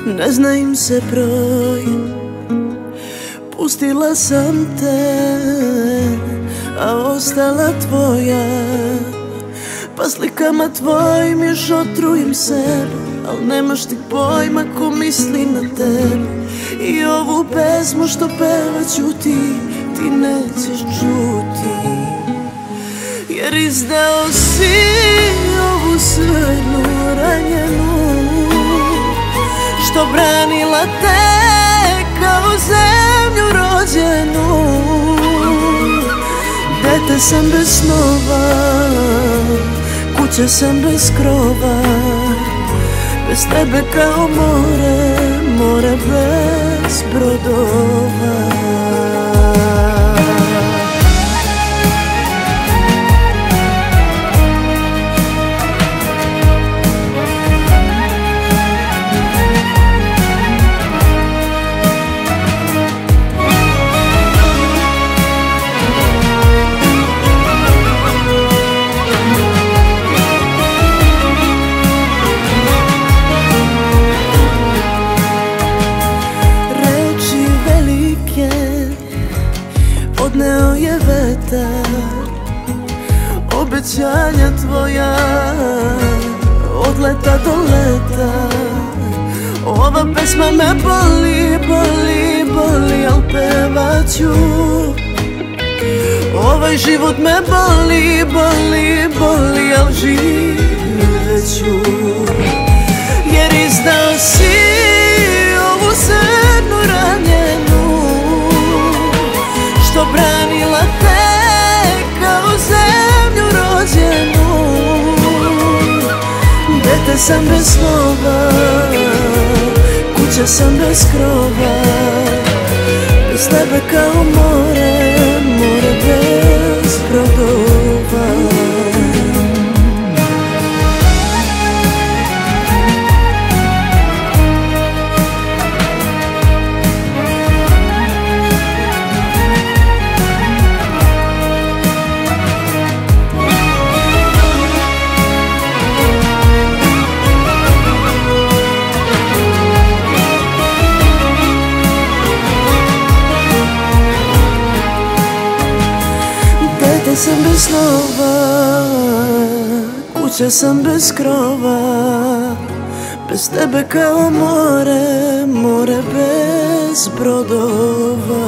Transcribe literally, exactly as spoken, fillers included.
ne zna im se broj. Pustila sam te, a ostala tvoja. Pa slikama tvojim još otrujem sebe, al nemaš ti pojma ko misli na tebe. I ovu pesmu što pevaću ti, ti nećeš čuti. Jer izdao si ovu srednu ranjenu, što branila te kao zemlju rođenu. Dete sam bez snova, kuća sam bez krova, bez tebe kao more, more bez brodova. Odneo je vetar, obećanja tvoja, od leta do leta. Ova pesma me boli, boli, boli, al pevat ću. Ovaj život me boli, boli, boli, al živjet ću. Jer izdao si ovu srednu ranjenu, što branila te kao zemlju rođenu. Dete sam bez snova, kuća sam bez krova, bez tebe kao more, more bez brodova. Dete sam bez snova, kuća sam bez krova, bez tebe kao more, more bez brodova.